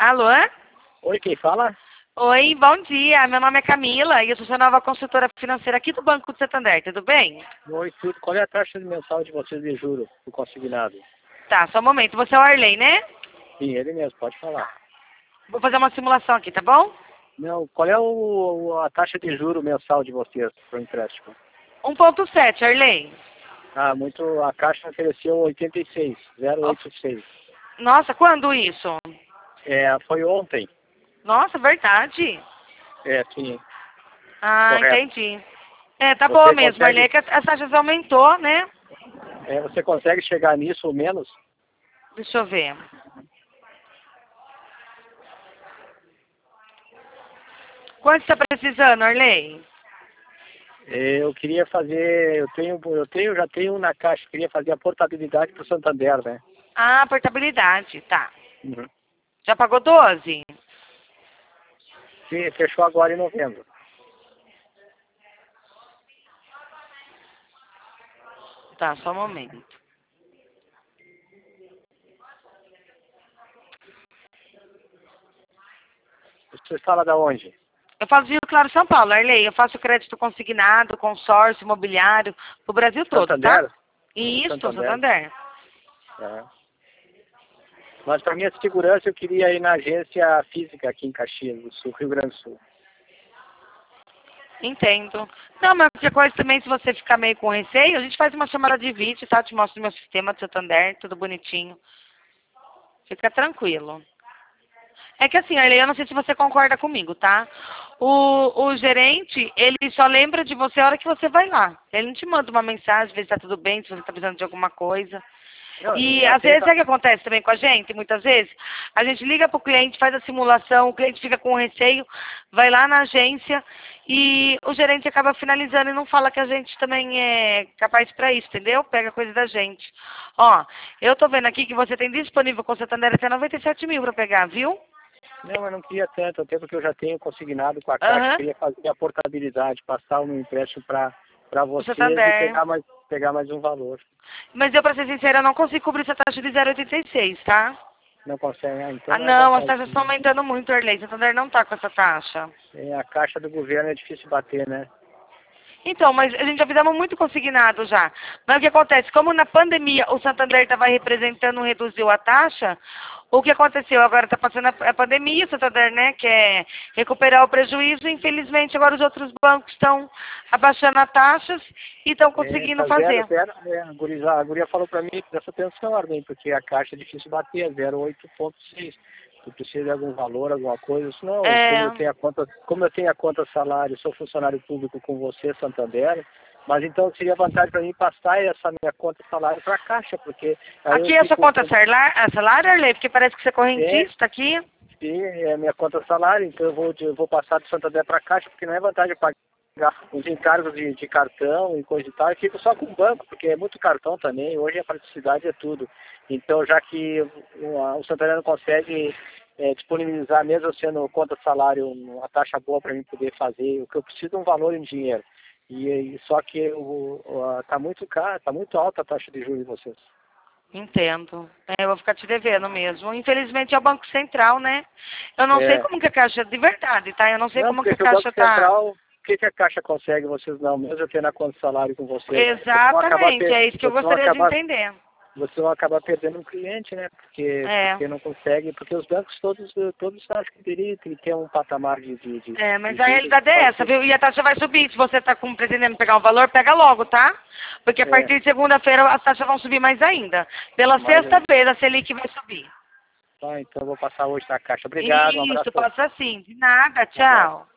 Alô? Oi, quem fala? Oi, bom dia. Meu nome é Camila e eu sou sua nova consultora financeira aqui do Banco do Santander, tudo bem? Oi, tudo. Qual é a taxa mensal de vocês de juros do consignado? Tá, só um momento. Você é o Arley, né? Sim, ele mesmo, pode falar. Vou fazer uma simulação aqui, tá bom? Não, qual é a taxa de juro mensal de vocês para o empréstimo? 1,7, Arley. Ah, a Caixa ofereceu 86, Ó, 086. Nossa, quando isso? Foi ontem. Nossa, verdade. Sim, Ah, correto. entendi. Tá boa Você mesmo, Arley, consegue, que as taxas aumentou, né? você consegue chegar nisso ou menos? Deixa eu ver. Quanto você tá precisando, Arley? Eu queria fazer, já tenho na Caixa, queria fazer a portabilidade para o Santander, né? Ah, portabilidade, tá. Uhum. Já pagou 12? Sim, fechou agora em novembro. Tá, só um momento. Você fala da onde? Eu faço Rio Claro, São Paulo, Arley. Eu faço crédito consignado, consórcio, imobiliário, pro Brasil todo, tá? Santander? Isso, Santander. Santander. É. Mas para minha segurança eu queria ir na agência física aqui em Caxias do Sul, Rio Grande do Sul. Entendo. Não, mas qualquer coisa também, se você ficar meio com receio, a gente faz uma chamada de vídeo, tá? Eu te mostro meu sistema do Santander, tudo bonitinho. Fica tranquilo. É que assim, Arley, eu não sei se você concorda comigo, tá? O gerente, ele só lembra de você a hora que você vai lá. Ele não te manda uma mensagem, ver se tá tudo bem, se você tá precisando de alguma coisa. Não, E já às tem, vezes é o que acontece também com a gente, muitas vezes, a gente liga para o cliente, faz a simulação, o cliente fica com receio, vai lá na agência e o gerente acaba finalizando e não fala que a gente também é capaz para isso, entendeu? Pega coisa da gente. Ó, eu tô vendo aqui que você tem disponível com o Santander até 97 mil para pegar, viu? não, eu não queria tanto, até porque eu já tenho consignado com a Caixa, Aham, queria fazer a portabilidade, passar o meu empréstimo para o vocês e Santander. pegar mais um valor. Mas eu, para ser sincera, não consigo cobrir essa taxa de 0,86, tá? Não consegue, então Ah, não é não, as vantagem. taxas estão aumentando muito, Arley. Santander não tá com essa taxa. A Caixa do governo é difícil bater, né? Então, mas a gente já fizemos muito consignado já. Mas o que acontece? Como na pandemia o Santander estava representando, reduziu a taxa, o que aconteceu? Agora está passando a pandemia, o Santander, né, quer recuperar o prejuízo. Infelizmente, agora os outros bancos estão abaixando as taxas e estão conseguindo Tá zero, fazer. zero, a guria falou para mim, presta atenção, Armin, porque a Caixa é difícil bater, é 0,8,6. Tu precisa de algum valor, alguma coisa. Isso não, É, como eu tenho a conta salário, sou funcionário público com você, Santander, mas então seria vantagem para mim passar essa minha conta salário para a Caixa, porque aí eu aqui é a sua fico conta salário, Arley, porque parece que você é é, correntista aqui. sim, é minha conta salário, então eu vou passar do Santander para a Caixa, porque não é vantagem pagar os encargos de cartão e coisa e tal, e fico só com o banco, porque é muito cartão também, hoje a praticidade é tudo. Então, já que o Santander não consegue disponibilizar, mesmo sendo conta salário, uma taxa boa para mim poder fazer, o que eu preciso é um valor em dinheiro. E só que tá muito caro, tá muito alta a taxa de juros de vocês. Entendo. Eu vou ficar te devendo mesmo. Infelizmente é o Banco Central, né? Eu não sei É, como que a Caixa, de verdade, tá? Eu não sei não, como que porque a que o Banco Caixa tá. Central, o que a Caixa consegue, vocês não, mesmo eu tendo a conta salário com vocês, Exatamente, é isso que eu vocês vão gostaria de acabar entender. você vai acabar perdendo um cliente, né? É, Porque não consegue, porque os bancos todos acham que teria que ter um patamar de mas a juros realidade é essa, parecido. viu? E a taxa vai subir. Se você tá pretendendo pegar um valor, pega logo, tá? Porque a É, partir de segunda-feira as taxas vão subir mais ainda. Pela mas sexta vez a Selic vai subir. então eu vou passar hoje na caixa. Obrigado, um Isso, abraço. passa assim. De nada, Um abraço. tchau.